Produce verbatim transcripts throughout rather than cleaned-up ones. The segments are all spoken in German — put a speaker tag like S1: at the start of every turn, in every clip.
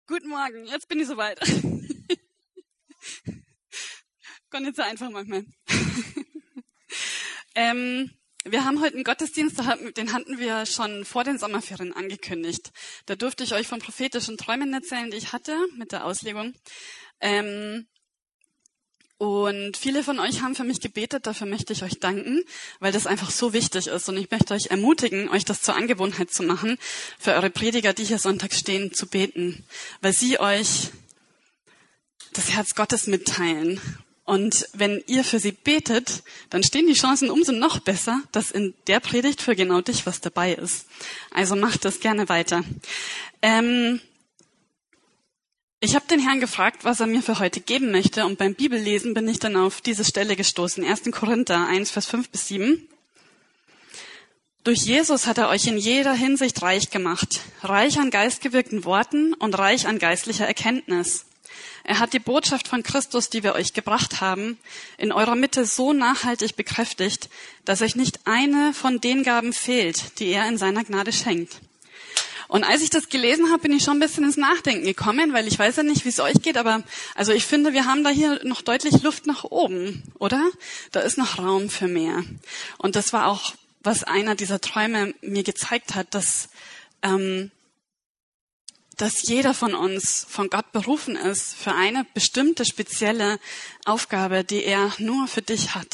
S1: Guten Morgen, jetzt bin ich soweit. Gott, nicht so einfach manchmal. ähm, wir haben heute einen Gottesdienst, den hatten wir schon vor den Sommerferien angekündigt. Da durfte ich euch von prophetischen Träumen erzählen, die ich hatte mit der Auslegung. Ähm, und viele von euch haben für mich gebetet, dafür möchte ich euch danken, weil das einfach so wichtig ist. Und ich möchte euch ermutigen, euch das zur Angewohnheit zu machen, für eure Prediger, die hier sonntags stehen, zu beten, weil sie euch das Herz Gottes mitteilen. Und wenn ihr für sie betet, dann stehen die Chancen umso noch besser, dass in der Predigt für genau dich was dabei ist. Also macht das gerne weiter. Ähm, Ich habe den Herrn gefragt, was er mir für heute geben möchte, und beim Bibellesen bin ich dann auf diese Stelle gestoßen, erster Korinther eins, Vers fünf bis sieben. Durch Jesus hat er euch in jeder Hinsicht reich gemacht, reich an geistgewirkten Worten und reich an geistlicher Erkenntnis. Er hat die Botschaft von Christus, die wir euch gebracht haben, in eurer Mitte so nachhaltig bekräftigt, dass euch nicht eine von den Gaben fehlt, die er in seiner Gnade schenkt. Und als ich das gelesen habe, bin ich schon ein bisschen ins Nachdenken gekommen, weil ich weiß ja nicht, wie es euch geht, aber also ich finde, wir haben da hier noch deutlich Luft nach oben, oder? Da ist noch Raum für mehr. Und das war auch, was einer dieser Träume mir gezeigt hat, dass, ähm, dass jeder von uns von Gott berufen ist für eine bestimmte spezielle Aufgabe, die er nur für dich hat.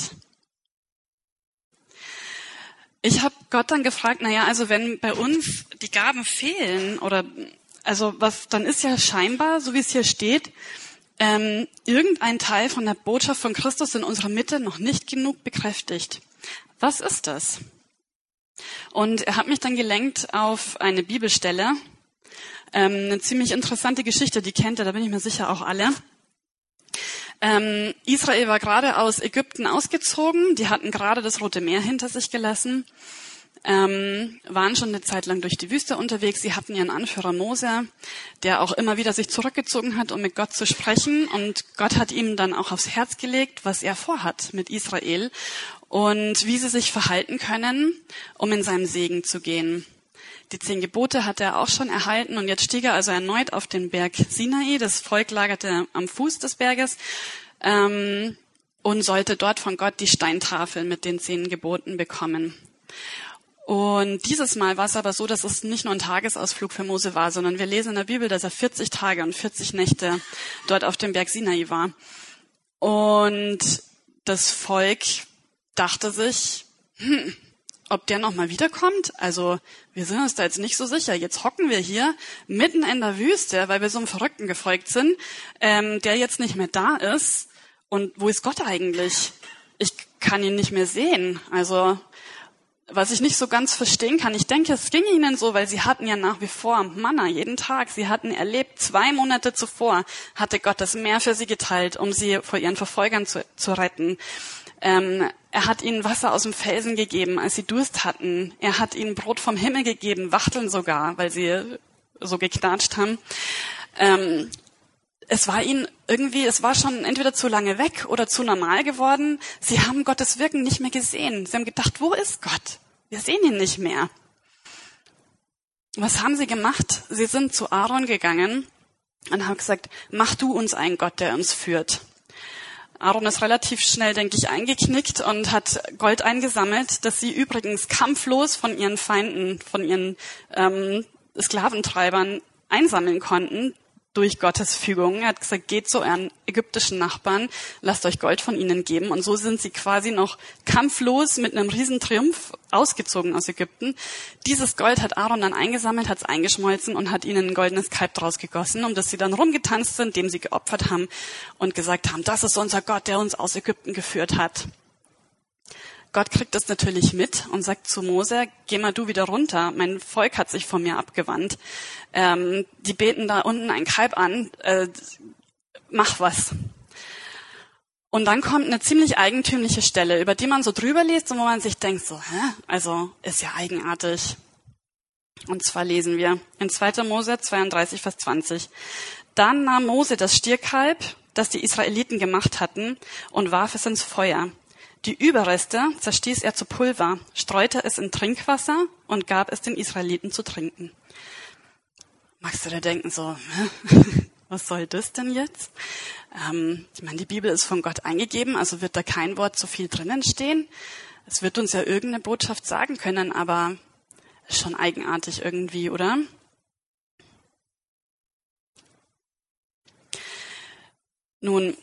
S1: Ich habe Gott dann gefragt, naja, also wenn bei uns die Gaben fehlen, oder also was, dann ist ja scheinbar, so wie es hier steht, ähm, irgendein Teil von der Botschaft von Christus in unserer Mitte noch nicht genug bekräftigt. Was ist das? Und er hat mich dann gelenkt auf eine Bibelstelle, ähm, eine ziemlich interessante Geschichte, die kennt ihr, da bin ich mir sicher auch alle. Ähm, Israel war gerade aus Ägypten ausgezogen, die hatten gerade das Rote Meer hinter sich gelassen, ähm, waren schon eine Zeit lang durch die Wüste unterwegs. Sie hatten ihren Anführer Mose, der auch immer wieder sich zurückgezogen hat, um mit Gott zu sprechen. Und Gott hat ihm dann auch aufs Herz gelegt, was er vorhat mit Israel und wie sie sich verhalten können, um in seinem Segen zu gehen. Die zehn Gebote hat er auch schon erhalten, und jetzt stieg er also erneut auf den Berg Sinai. Das Volk lagerte am Fuß des Berges ähm, und sollte dort von Gott die Steintafel mit den zehn Geboten bekommen. Und dieses Mal war es aber so, dass es nicht nur ein Tagesausflug für Mose war, sondern wir lesen in der Bibel, dass er vierzig Tage und vierzig Nächte dort auf dem Berg Sinai war. Und das Volk dachte sich, hm, ob der nochmal wiederkommt? Also wir sind uns da jetzt nicht so sicher. Jetzt hocken wir hier mitten in der Wüste, weil wir so einem Verrückten gefolgt sind, ähm, der jetzt nicht mehr da ist. Und wo ist Gott eigentlich? Ich kann ihn nicht mehr sehen. Also was ich nicht so ganz verstehen kann, ich denke, es ging ihnen so, weil sie hatten ja nach wie vor Manna jeden Tag. Sie hatten erlebt, zwei Monate zuvor hatte Gott das Meer für sie geteilt, um sie vor ihren Verfolgern zu, zu retten. Ähm, er hat ihnen Wasser aus dem Felsen gegeben, als sie Durst hatten. Er hat ihnen Brot vom Himmel gegeben, Wachteln sogar, weil sie so geknatscht haben. Ähm, es war ihnen irgendwie, es war schon entweder zu lange weg oder zu normal geworden. Sie haben Gottes Wirken nicht mehr gesehen. Sie haben gedacht, wo ist Gott? Wir sehen ihn nicht mehr. Was haben sie gemacht? Sie sind zu Aaron gegangen und haben gesagt, mach du uns einen Gott, der uns führt. Aaron ist relativ schnell, denke ich, eingeknickt und hat Gold eingesammelt, das sie übrigens kampflos von ihren Feinden, von ihren ähm, Sklaventreibern einsammeln konnten durch Gottes Fügung. Er hat gesagt, geht zu euren ägyptischen Nachbarn, lasst euch Gold von ihnen geben. Und so sind sie quasi noch kampflos mit einem riesen Triumph ausgezogen aus Ägypten. Dieses Gold hat Aaron dann eingesammelt, hat es eingeschmolzen und hat ihnen ein goldenes Kalb draus gegossen, um das sie dann rumgetanzt sind, dem sie geopfert haben und gesagt haben, das ist unser Gott, der uns aus Ägypten geführt hat. Gott kriegt das natürlich mit und sagt zu Mose, geh mal du wieder runter, mein Volk hat sich von mir abgewandt. Ähm, die beten da unten ein Kalb an, äh, mach was. Und dann kommt eine ziemlich eigentümliche Stelle, über die man so drüber liest und wo man sich denkt, so, hä? Also ist ja eigenartig. Und zwar lesen wir in zweiter Mose zweiunddreißig, Vers zwanzig. Dann nahm Mose das Stierkalb, das die Israeliten gemacht hatten, und warf es ins Feuer. Die Überreste zerstieß er zu Pulver, streute es in Trinkwasser und gab es den Israeliten zu trinken. Magst du dir denken so, hä? Was soll das denn jetzt? Ähm, ich meine, die Bibel ist von Gott eingegeben, also wird da kein Wort zu viel drinnen stehen. Es wird uns ja irgendeine Botschaft sagen können, aber ist schon eigenartig irgendwie, oder? Nun,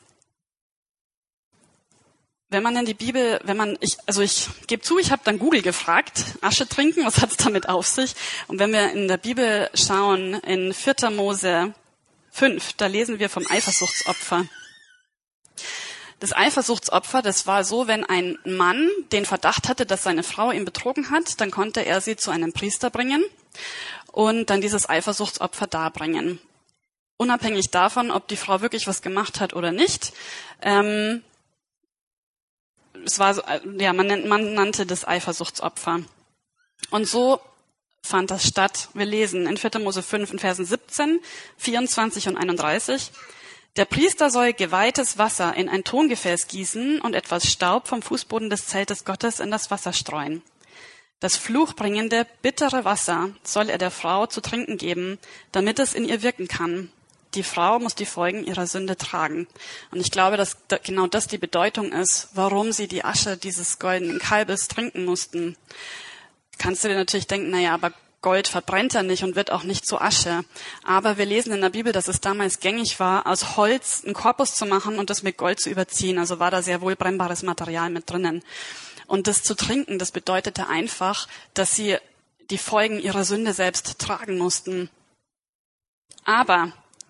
S1: wenn man in die Bibel, wenn man, ich, also ich gebe zu, ich habe dann Google gefragt, Asche trinken, was hat's damit auf sich? Und wenn wir in der Bibel schauen, in vierter Mose fünf, da lesen wir vom Eifersuchtsopfer. Das Eifersuchtsopfer, das war so, wenn ein Mann den Verdacht hatte, dass seine Frau ihn betrogen hat, dann konnte er sie zu einem Priester bringen und dann dieses Eifersuchtsopfer darbringen. Unabhängig davon, ob die Frau wirklich was gemacht hat oder nicht. Ähm, es war so, ja, man, nennt, man nannte das Eifersuchtsopfer. Und so fand das statt. Wir lesen in vierter Mose fünf in Versen siebzehn, vierundzwanzig und einunddreißig. Der Priester soll geweihtes Wasser in ein Tongefäß gießen und etwas Staub vom Fußboden des Zeltes Gottes in das Wasser streuen. Das fluchbringende, bittere Wasser soll er der Frau zu trinken geben, damit es in ihr wirken kann. Die Frau muss die Folgen ihrer Sünde tragen. Und ich glaube, dass genau das die Bedeutung ist, warum sie die Asche dieses goldenen Kalbes trinken mussten. Kannst du dir natürlich denken, naja, aber Gold verbrennt er nicht und wird auch nicht zu Asche. Aber wir lesen in der Bibel, dass es damals gängig war, aus Holz einen Korpus zu machen und das mit Gold zu überziehen. Also war da sehr wohl brennbares Material mit drinnen. Und das zu trinken, das bedeutete einfach, dass sie die Folgen ihrer Sünde selbst tragen mussten. Aber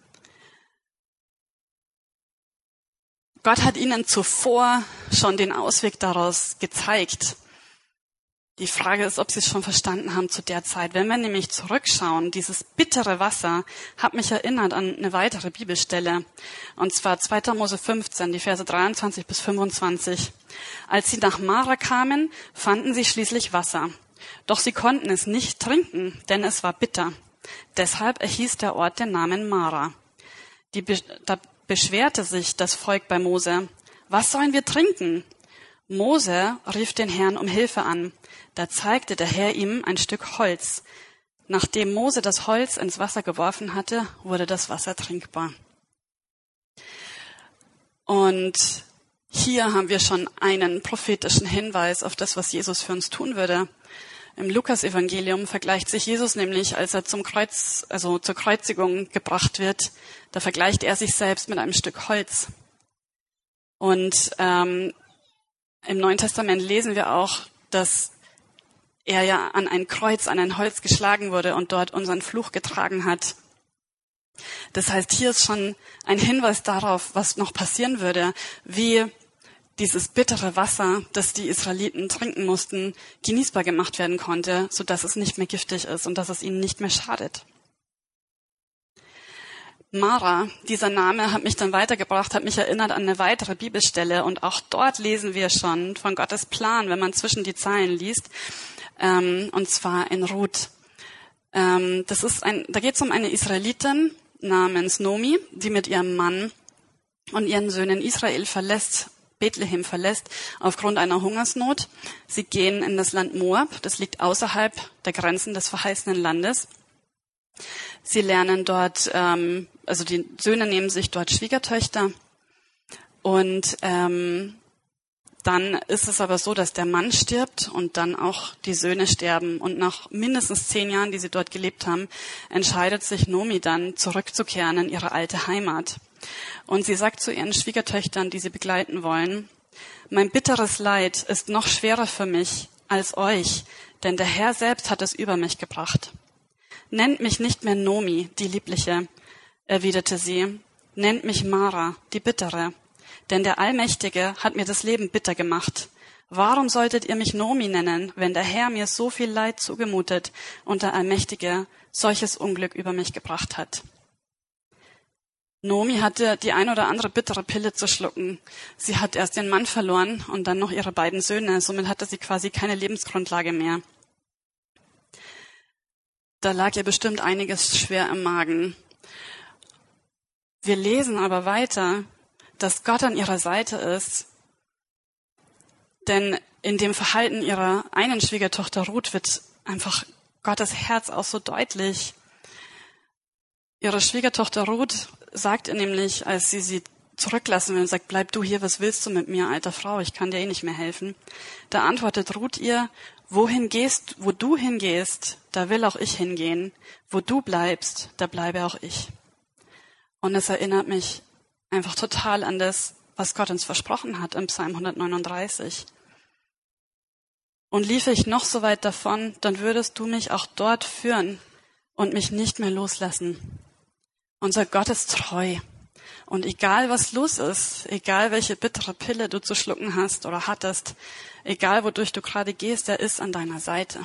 S1: Gott hat ihnen zuvor schon den Ausweg daraus gezeigt. Die Frage ist, ob sie es schon verstanden haben zu der Zeit. Wenn wir nämlich zurückschauen, dieses bittere Wasser hat mich erinnert an eine weitere Bibelstelle. Und zwar zweiter Mose fünfzehn, die Verse dreiundzwanzig bis fünfundzwanzig. Als sie nach Mara kamen, fanden sie schließlich Wasser. Doch sie konnten es nicht trinken, denn es war bitter. Deshalb erhieß der Ort den Namen Mara. Die, da beschwerte sich das Volk bei Mose. Was sollen wir trinken? Mose rief den Herrn um Hilfe an. Da zeigte der Herr ihm ein Stück Holz. Nachdem Mose das Holz ins Wasser geworfen hatte, wurde das Wasser trinkbar. Und hier haben wir schon einen prophetischen Hinweis auf das, was Jesus für uns tun würde. Im Lukas-Evangelium vergleicht sich Jesus nämlich, als er zum Kreuz, also zur Kreuzigung gebracht wird, da vergleicht er sich selbst mit einem Stück Holz. Und ähm, im Neuen Testament lesen wir auch, dass er ja an ein Kreuz, an ein Holz geschlagen wurde und dort unseren Fluch getragen hat. Das heißt, hier ist schon ein Hinweis darauf, was noch passieren würde, wie dieses bittere Wasser, das die Israeliten trinken mussten, genießbar gemacht werden konnte, sodass es nicht mehr giftig ist und dass es ihnen nicht mehr schadet. Mara, dieser Name hat mich dann weitergebracht, hat mich erinnert an eine weitere Bibelstelle und auch dort lesen wir schon von Gottes Plan, wenn man zwischen die Zeilen liest, ähm, und zwar in Ruth. Ähm, das ist ein, da geht es um eine Israelitin namens Nomi, die mit ihrem Mann und ihren Söhnen Israel verlässt, Bethlehem verlässt, aufgrund einer Hungersnot. Sie gehen in das Land Moab, das liegt außerhalb der Grenzen des verheißenen Landes. Sie lernen dort, ähm, also die Söhne nehmen sich dort Schwiegertöchter und ähm, dann ist es aber so, dass der Mann stirbt und dann auch die Söhne sterben. Und nach mindestens zehn Jahren, die sie dort gelebt haben, entscheidet sich Nomi dann, zurückzukehren in ihre alte Heimat. Und sie sagt zu ihren Schwiegertöchtern, die sie begleiten wollen, mein bitteres Leid ist noch schwerer für mich als euch, denn der Herr selbst hat es über mich gebracht. Nennt mich nicht mehr Nomi, die Liebliche, erwiderte sie, nennt mich Mara, die Bittere. Denn der Allmächtige hat mir das Leben bitter gemacht. Warum solltet ihr mich Nomi nennen, wenn der Herr mir so viel Leid zugemutet und der Allmächtige solches Unglück über mich gebracht hat? Nomi hatte die ein oder andere bittere Pille zu schlucken. Sie hat erst ihren Mann verloren und dann noch ihre beiden Söhne. Somit hatte sie quasi keine Lebensgrundlage mehr. Da lag ihr bestimmt einiges schwer im Magen. Wir lesen aber weiter, dass Gott an ihrer Seite ist. Denn in dem Verhalten ihrer einen Schwiegertochter Ruth wird einfach Gottes Herz auch so deutlich. Ihre Schwiegertochter Ruth sagt ihr nämlich, als sie sie zurücklassen will und sagt, bleib du hier, was willst du mit mir, alter Frau, ich kann dir eh nicht mehr helfen. Da antwortet Ruth ihr, wohin gehst, wo du hingehst, da will auch ich hingehen. Wo du bleibst, da bleibe auch ich. Und es erinnert mich einfach total an das, was Gott uns versprochen hat im Psalm hundertneununddreißig. Und liefe ich noch so weit davon, dann würdest du mich auch dort führen und mich nicht mehr loslassen. Unser Gott ist treu. Und egal was los ist, egal welche bittere Pille du zu schlucken hast oder hattest, egal wodurch du gerade gehst, er ist an deiner Seite.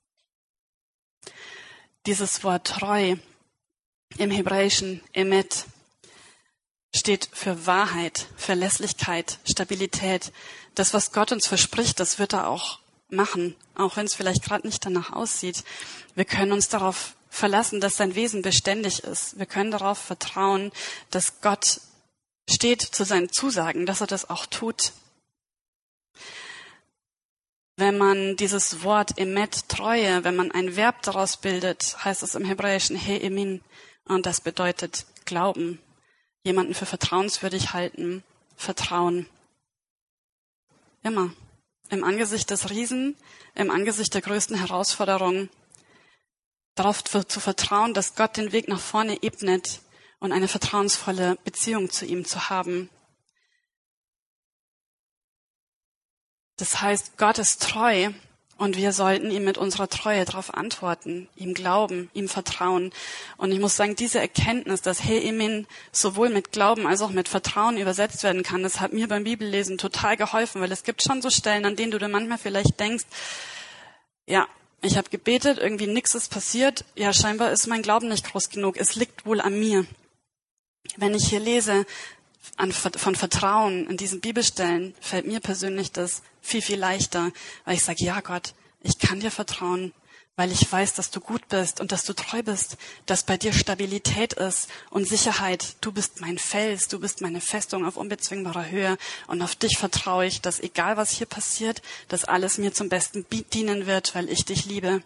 S1: Dieses Wort treu im Hebräischen, emet, steht für Wahrheit, Verlässlichkeit, Stabilität. Das, was Gott uns verspricht, das wird er auch machen, auch wenn es vielleicht gerade nicht danach aussieht. Wir können uns darauf verlassen, dass sein Wesen beständig ist. Wir können darauf vertrauen, dass Gott steht zu seinen Zusagen, dass er das auch tut. Wenn man dieses Wort emet, Treue, wenn man ein Verb daraus bildet, heißt es im Hebräischen he emin, und das bedeutet Glauben, jemanden für vertrauenswürdig halten, Vertrauen. Immer. Im Angesicht des Riesen, im Angesicht der größten Herausforderung, darauf zu vertrauen, dass Gott den Weg nach vorne ebnet und eine vertrauensvolle Beziehung zu ihm zu haben. Das heißt, Gott ist treu und wir sollten ihm mit unserer Treue darauf antworten, ihm glauben, ihm vertrauen. Und ich muss sagen, diese Erkenntnis, dass He Emin sowohl mit Glauben als auch mit Vertrauen übersetzt werden kann, das hat mir beim Bibellesen total geholfen, weil es gibt schon so Stellen, an denen du dir manchmal vielleicht denkst, ja, ich habe gebetet, irgendwie nichts ist passiert. Ja, scheinbar ist mein Glauben nicht groß genug. Es liegt wohl an mir. Wenn ich hier lese an, von Vertrauen in diesen Bibelstellen, fällt mir persönlich das viel, viel leichter, weil ich sage, ja Gott, ich kann dir vertrauen, weil ich weiß, dass du gut bist und dass du treu bist, dass bei dir Stabilität ist und Sicherheit. Du bist mein Fels, du bist meine Festung auf unbezwingbarer Höhe und auf dich vertraue ich, dass egal was hier passiert, dass alles mir zum Besten dienen wird, weil ich dich liebe.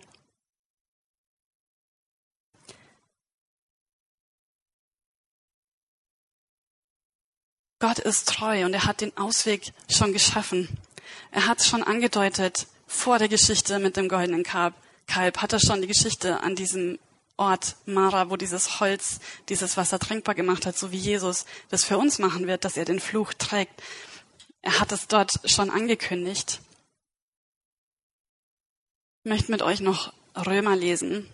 S1: Gott ist treu und er hat den Ausweg schon geschaffen. Er hat es schon angedeutet vor der Geschichte mit dem goldenen Kalb. Kalb hat er schon die Geschichte an diesem Ort Mara, wo dieses Holz, dieses Wasser trinkbar gemacht hat, so wie Jesus das für uns machen wird, dass er den Fluch trägt. Er hat es dort schon angekündigt. Ich möchte mit euch noch Römer lesen.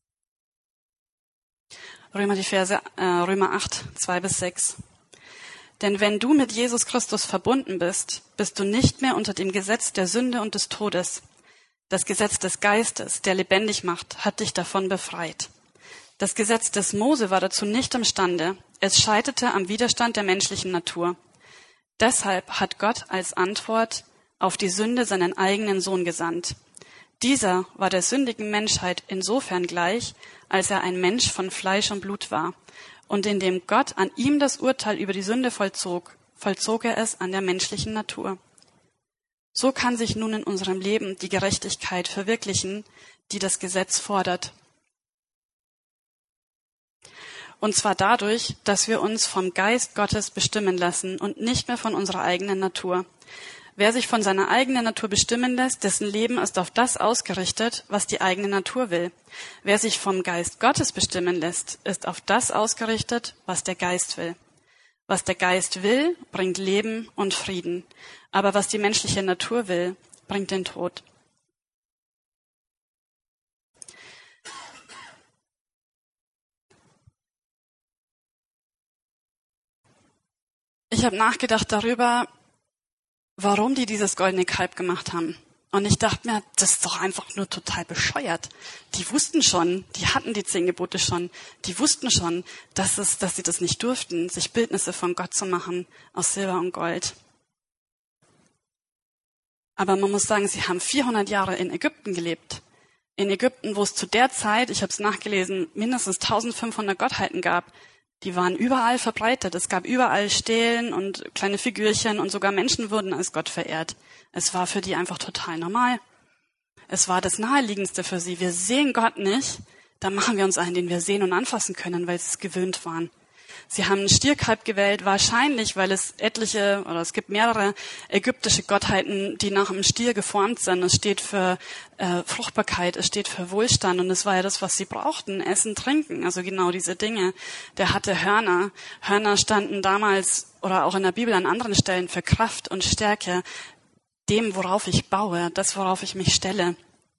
S1: Römer die Verse, äh, Römer acht, zwei bis sechs. Denn wenn du mit Jesus Christus verbunden bist, bist du nicht mehr unter dem Gesetz der Sünde und des Todes. Das Gesetz des Geistes, der lebendig macht, hat dich davon befreit. Das Gesetz des Mose war dazu nicht imstande. Es scheiterte am Widerstand der menschlichen Natur. Deshalb hat Gott als Antwort auf die Sünde seinen eigenen Sohn gesandt. Dieser war der sündigen Menschheit insofern gleich, als er ein Mensch von Fleisch und Blut war. Und indem Gott an ihm das Urteil über die Sünde vollzog, vollzog er es an der menschlichen Natur. So kann sich nun in unserem Leben die Gerechtigkeit verwirklichen, die das Gesetz fordert. Und zwar dadurch, dass wir uns vom Geist Gottes bestimmen lassen und nicht mehr von unserer eigenen Natur. Wer sich von seiner eigenen Natur bestimmen lässt, dessen Leben ist auf das ausgerichtet, was die eigene Natur will. Wer sich vom Geist Gottes bestimmen lässt, ist auf das ausgerichtet, was der Geist will. Was der Geist will, bringt Leben und Frieden. Aber was die menschliche Natur will, bringt den Tod. Ich habe nachgedacht darüber, warum die dieses goldene Kalb gemacht haben. Und ich dachte mir, das ist doch einfach nur total bescheuert. Die wussten schon, die hatten die zehn Gebote schon, die wussten schon, dass, es, dass sie das nicht durften, sich Bildnisse von Gott zu machen aus Silber und Gold. Aber man muss sagen, sie haben vierhundert Jahre in Ägypten gelebt. In Ägypten, wo es zu der Zeit, ich habe es nachgelesen, mindestens eintausendfünfhundert Gottheiten gab. Die waren überall verbreitet. Es gab überall Stelen und kleine Figürchen und sogar Menschen wurden als Gott verehrt. Es war für die einfach total normal. Es war das Naheliegendste für sie. Wir sehen Gott nicht, Da machen wir uns einen, den wir sehen und anfassen können, weil sie es gewöhnt waren. Sie haben einen Stierkalb gewählt, wahrscheinlich, weil es etliche, oder es gibt mehrere ägyptische Gottheiten, die nach einem Stier geformt sind. Es steht für äh, Fruchtbarkeit, es steht für Wohlstand und es war ja das, was sie brauchten, Essen, Trinken, also genau diese Dinge. Der hatte Hörner. Hörner standen damals oder auch in der Bibel an anderen Stellen für Kraft und Stärke, dem, worauf ich baue, das, worauf ich mich stelle.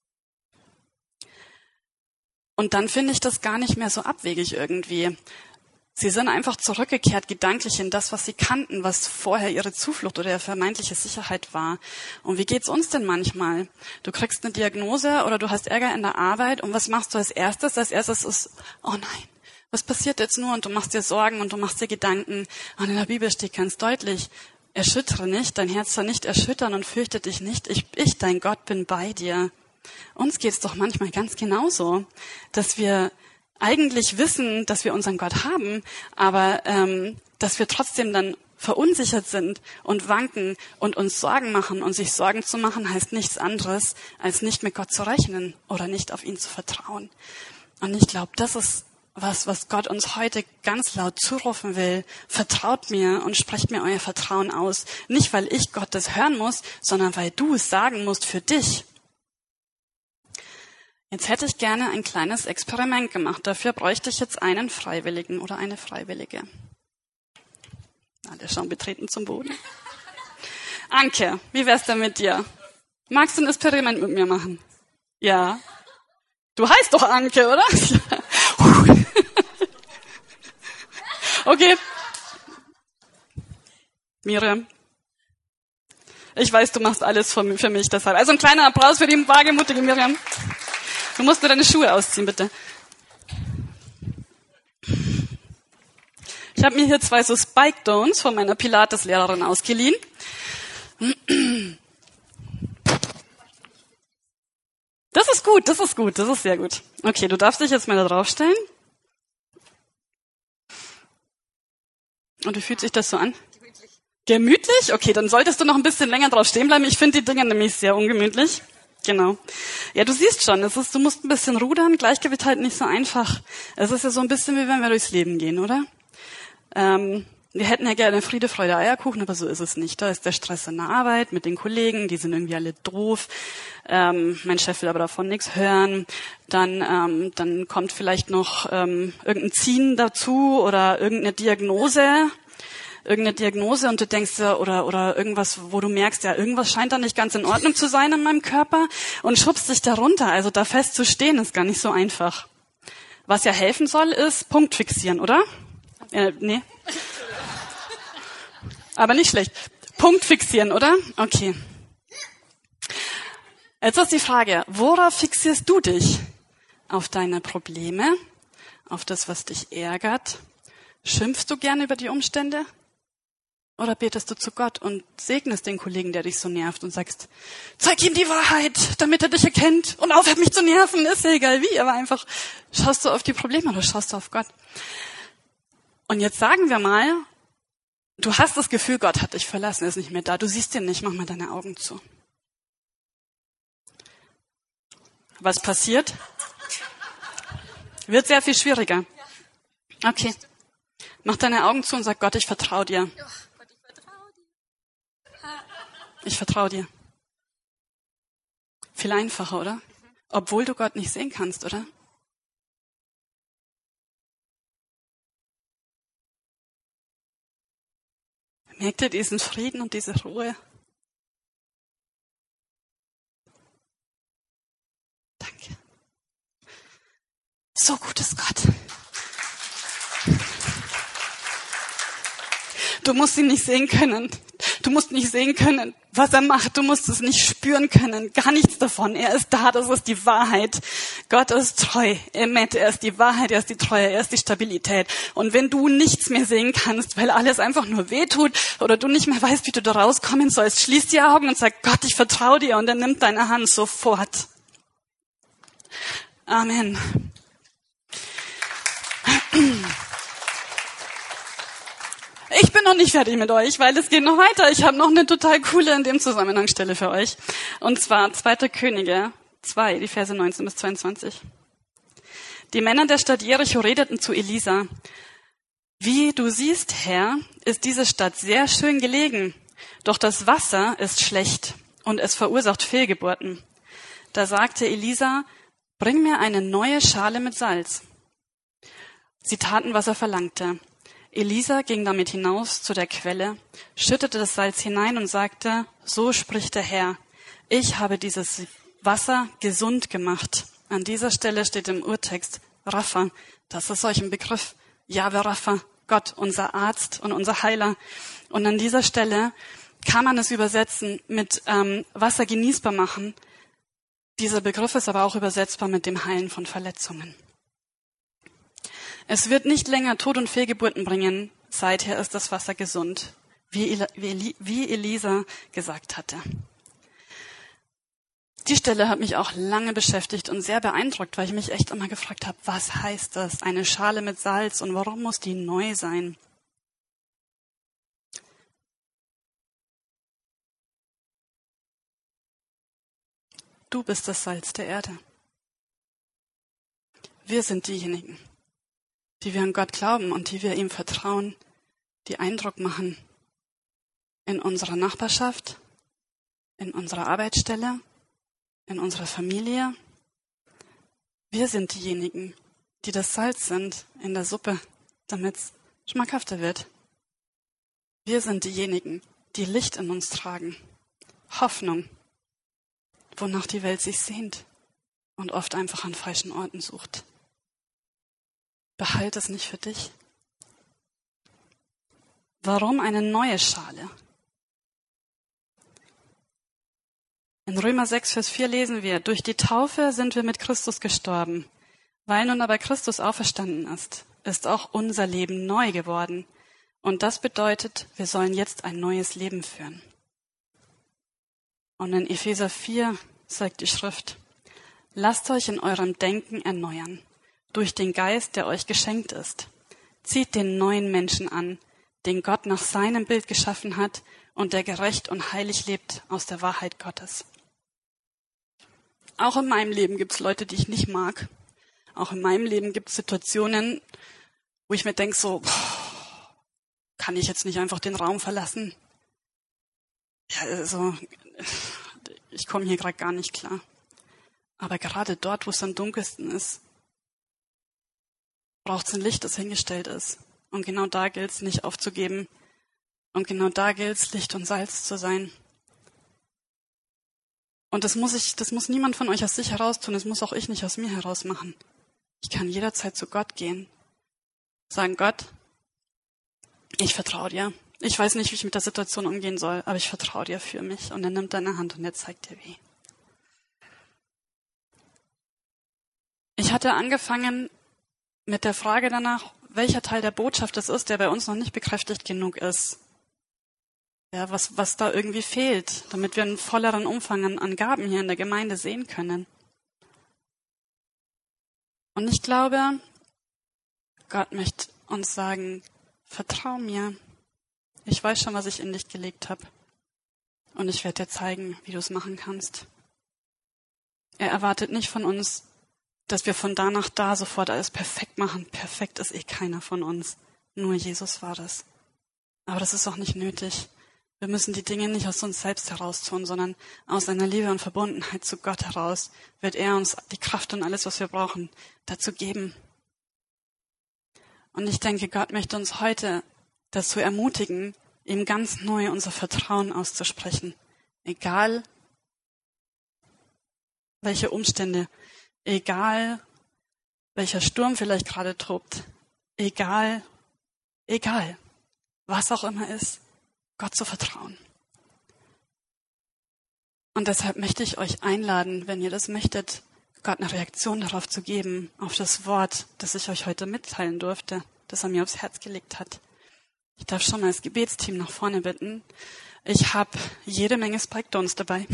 S1: Und dann finde ich das gar nicht mehr so abwegig irgendwie. Sie sind einfach zurückgekehrt gedanklich in das, was sie kannten, was vorher ihre Zuflucht oder ihre vermeintliche Sicherheit war. Und wie geht's uns denn manchmal? Du kriegst eine Diagnose oder du hast Ärger in der Arbeit und was machst du als erstes? Als erstes ist, oh nein, was passiert jetzt nur? Und du machst dir Sorgen und du machst dir Gedanken. Und in der Bibel steht ganz deutlich, erschüttere nicht, dein Herz soll nicht erschüttern und fürchte dich nicht. Ich, ich, dein Gott, bin bei dir. Uns geht's doch manchmal ganz genauso, dass wir eigentlich wissen, dass wir unseren Gott haben, aber ähm, dass wir trotzdem dann verunsichert sind und wanken und uns Sorgen machen. Und sich Sorgen zu machen heißt nichts anderes, als nicht mit Gott zu rechnen oder nicht auf ihn zu vertrauen. Und ich glaube, das ist was, was Gott uns heute ganz laut zurufen will. Vertraut mir und sprecht mir euer Vertrauen aus. Nicht, weil ich Gott das hören muss, sondern weil du es sagen musst für dich. Jetzt hätte ich gerne ein kleines Experiment gemacht. Dafür bräuchte ich jetzt einen Freiwilligen oder eine Freiwillige. Alle schauen betreten zum Boden. Anke, wie wär's denn mit dir? Magst du ein Experiment mit mir machen? Ja. Du heißt doch Anke, oder? Okay. Miriam. Ich weiß, du machst alles für mich, deshalb. Also ein kleiner Applaus für die wagemutige Miriam. Du musst nur deine Schuhe ausziehen, bitte. Ich habe mir hier zwei so Spike-Dones von meiner Pilates-Lehrerin ausgeliehen. Das ist gut, das ist gut, das ist sehr gut. Okay, du darfst dich jetzt mal da draufstellen. Und wie fühlt sich das so an? Gemütlich. Gemütlich? Okay, dann solltest du noch ein bisschen länger drauf stehen bleiben. Ich finde die Dinge nämlich sehr ungemütlich. Genau. Ja, du siehst schon, es ist, du musst ein bisschen rudern, Gleichgewicht halt nicht so einfach. Es ist ja so ein bisschen wie wenn wir durchs Leben gehen, oder? Ähm, wir hätten ja gerne Friede, Freude, Eierkuchen, aber so ist es nicht. Da ist der Stress in der Arbeit mit den Kollegen, die sind irgendwie alle doof. Ähm, mein Chef will aber davon nichts hören. Dann, ähm, dann kommt vielleicht noch ähm, irgendein Ziehen dazu oder irgendeine Diagnose. irgendeine Diagnose und du denkst ja, oder, oder irgendwas, wo du merkst, ja, irgendwas scheint da nicht ganz in Ordnung zu sein in meinem Körper und schubst dich da runter. Also da fest zu stehen ist gar nicht so einfach. Was ja helfen soll, ist Punkt fixieren, oder? Äh, nee. Aber nicht schlecht. Punkt fixieren, oder? Okay. Jetzt ist die Frage, worauf fixierst du dich? Auf deine Probleme? Auf das, was dich ärgert? Schimpfst du gerne über die Umstände? Oder betest du zu Gott und segnest den Kollegen, der dich so nervt und sagst, zeig ihm die Wahrheit, damit er dich erkennt und aufhört mich zu nerven, ist ja egal wie, aber einfach schaust du auf die Probleme oder schaust du auf Gott. Und jetzt sagen wir mal, du hast das Gefühl, Gott hat dich verlassen, er ist nicht mehr da, du siehst ihn nicht, mach mal deine Augen zu. Was passiert? Wird sehr viel schwieriger. Okay. Mach deine Augen zu und sag, Gott, ich vertraue dir. Ich vertraue dir. Viel einfacher, oder? Obwohl du Gott nicht sehen kannst, oder? Merkt ihr diesen Frieden und diese Ruhe? Danke. So gut ist Gott. Du musst ihn nicht sehen können. Du musst nicht sehen können, was er macht. Du musst es nicht spüren können. Gar nichts davon. Er ist da, das ist die Wahrheit. Gott ist treu. Emmet, er ist die Wahrheit, er ist die Treue, er ist die Stabilität. Und wenn du nichts mehr sehen kannst, weil alles einfach nur wehtut oder du nicht mehr weißt, wie du da rauskommen sollst, schließ die Augen und sag, Gott, ich vertraue dir. Und er nimmt deine Hand sofort. Amen. Ich bin noch nicht fertig mit euch, weil es geht noch weiter. Ich habe noch eine total coole in dem Zusammenhang Stelle für euch. Und zwar zweiter Könige zwei, die Verse neunzehn bis zweiundzwanzig. Die Männer der Stadt Jericho redeten zu Elisa: Wie du siehst, Herr, ist diese Stadt sehr schön gelegen, doch das Wasser ist schlecht und es verursacht Fehlgeburten. Da sagte Elisa: Bring mir eine neue Schale mit Salz. Sie taten, was er verlangte. Elisa ging damit hinaus zu der Quelle, schüttete das Salz hinein und sagte: So spricht der Herr, ich habe dieses Wasser gesund gemacht. An dieser Stelle steht im Urtext Rapha. Das ist solch ein Begriff. Jahwe Rapha, Gott, unser Arzt und unser Heiler. Und an dieser Stelle kann man es übersetzen mit ähm, Wasser genießbar machen. Dieser Begriff ist aber auch übersetzbar mit dem Heilen von Verletzungen. Es wird nicht länger Tod und Fehlgeburten bringen. Seither ist das Wasser gesund, wie, Eli- wie, Eli- wie Elisa gesagt hatte. Die Stelle hat mich auch lange beschäftigt und sehr beeindruckt, weil ich mich echt immer gefragt habe, was heißt das? Eine Schale mit Salz und warum muss die neu sein? Du bist das Salz der Erde. Wir sind diejenigen, die wir an Gott glauben und die wir ihm vertrauen, die Eindruck machen in unserer Nachbarschaft, in unserer Arbeitsstelle, in unserer Familie. Wir sind diejenigen, die das Salz sind in der Suppe, damit es schmackhafter wird. Wir sind diejenigen, die Licht in uns tragen, Hoffnung, wonach die Welt sich sehnt und oft einfach an falschen Orten sucht. Behalt es nicht für dich. Warum eine neue Schale? In Römer sechs, Vers vier lesen wir: Durch die Taufe sind wir mit Christus gestorben. Weil nun aber Christus auferstanden ist, ist auch unser Leben neu geworden. Und das bedeutet, wir sollen jetzt ein neues Leben führen. Und in Epheser vier sagt die Schrift: Lasst euch in eurem Denken erneuern, durch den Geist, der euch geschenkt ist. Zieht den neuen Menschen an, den Gott nach seinem Bild geschaffen hat und der gerecht und heilig lebt aus der Wahrheit Gottes. Auch in meinem Leben gibt es Leute, die ich nicht mag. Auch in meinem Leben gibt es Situationen, wo ich mir denke, so, boah, kann ich jetzt nicht einfach den Raum verlassen? Ja, also, ich komme hier gerade gar nicht klar. Aber gerade dort, wo es am dunkelsten ist, braucht es ein Licht, das hingestellt ist. Und genau da gilt es nicht aufzugeben. Und genau da gilt es, Licht und Salz zu sein. Und das muss ich, das muss niemand von euch aus sich heraus tun, das muss auch ich nicht aus mir heraus machen. Ich kann jederzeit zu Gott gehen. Sagen: Gott, ich vertraue dir. Ich weiß nicht, wie ich mit der Situation umgehen soll, aber ich vertraue dir für mich. Und er nimmt deine Hand und er zeigt dir wie. Ich hatte angefangen mit der Frage danach, welcher Teil der Botschaft es ist, der bei uns noch nicht bekräftigt genug ist. Ja, was, was da irgendwie fehlt, damit wir einen volleren Umfang an, an Gaben hier in der Gemeinde sehen können. Und ich glaube, Gott möchte uns sagen: Vertrau mir. Ich weiß schon, was ich in dich gelegt habe. Und ich werde dir zeigen, wie du es machen kannst. Er erwartet nicht von uns, dass wir von da nach da sofort alles perfekt machen. Perfekt ist eh keiner von uns. Nur Jesus war das. Aber das ist auch nicht nötig. Wir müssen die Dinge nicht aus uns selbst heraus tun, sondern aus einer Liebe und Verbundenheit zu Gott heraus wird er uns die Kraft und alles, was wir brauchen, dazu geben. Und ich denke, Gott möchte uns heute dazu ermutigen, ihm ganz neu unser Vertrauen auszusprechen. Egal, welche Umstände, egal, welcher Sturm vielleicht gerade tobt, egal, egal, was auch immer ist, Gott zu vertrauen. Und deshalb möchte ich euch einladen, wenn ihr das möchtet, Gott eine Reaktion darauf zu geben, auf das Wort, das ich euch heute mitteilen durfte, das er mir aufs Herz gelegt hat. Ich darf schon mal das Gebetsteam nach vorne bitten. Ich habe jede Menge Spike Downs dabei.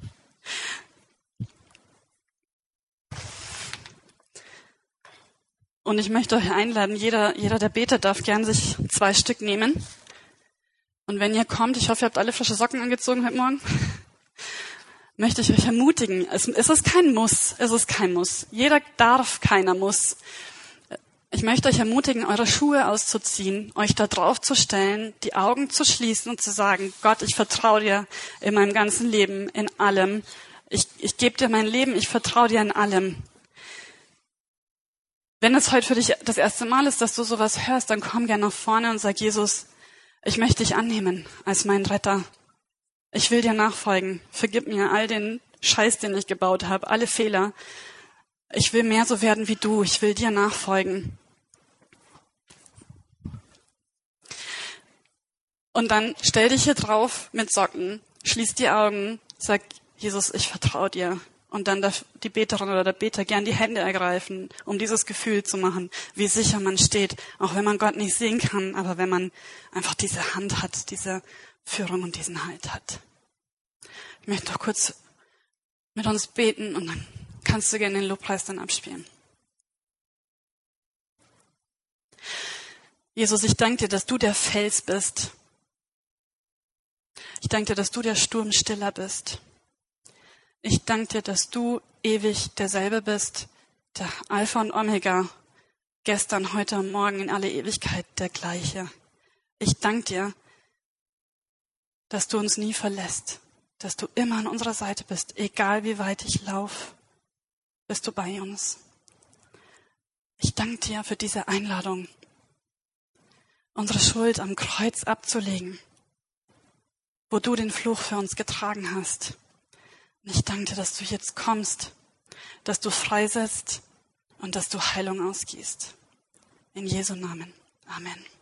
S1: Und ich möchte euch einladen, jeder, jeder, der betet, darf gern sich zwei Stück nehmen. Und wenn ihr kommt, ich hoffe, ihr habt alle frische Socken angezogen heute Morgen, möchte ich euch ermutigen. Es, es ist kein Muss. Es ist kein Muss. Jeder darf, keiner muss. Ich möchte euch ermutigen, eure Schuhe auszuziehen, euch da drauf zu stellen, die Augen zu schließen und zu sagen, Gott, ich vertraue dir in meinem ganzen Leben, in allem. Ich, ich gebe dir mein Leben, ich vertraue dir in allem. Wenn es heute für dich das erste Mal ist, dass du sowas hörst, dann komm gerne nach vorne und sag, Jesus, ich möchte dich annehmen als meinen Retter. Ich will dir nachfolgen. Vergib mir all den Scheiß, den ich gebaut habe, alle Fehler. Ich will mehr so werden wie du. Ich will dir nachfolgen. Und dann stell dich hier drauf mit Socken, schließ die Augen, sag, Jesus, ich vertraue dir. Und dann darf die Beterin oder der Beter gern die Hände ergreifen, um dieses Gefühl zu machen, wie sicher man steht, auch wenn man Gott nicht sehen kann, aber wenn man einfach diese Hand hat, diese Führung und diesen Halt hat. Ich möchte noch kurz mit uns beten und dann kannst du gerne den Lobpreis dann abspielen. Jesus, ich danke dir, dass du der Fels bist. Ich danke dir, dass du der Sturmstiller bist. Ich danke dir, dass du ewig derselbe bist, der Alpha und Omega, gestern, heute und morgen in alle Ewigkeit der gleiche. Ich danke dir, dass du uns nie verlässt, dass du immer an unserer Seite bist, egal wie weit ich laufe, bist du bei uns. Ich danke dir für diese Einladung, unsere Schuld am Kreuz abzulegen, wo du den Fluch für uns getragen hast. Und ich danke dir, dass du jetzt kommst, dass du freisetzt und dass du Heilung ausgießt. In Jesu Namen. Amen.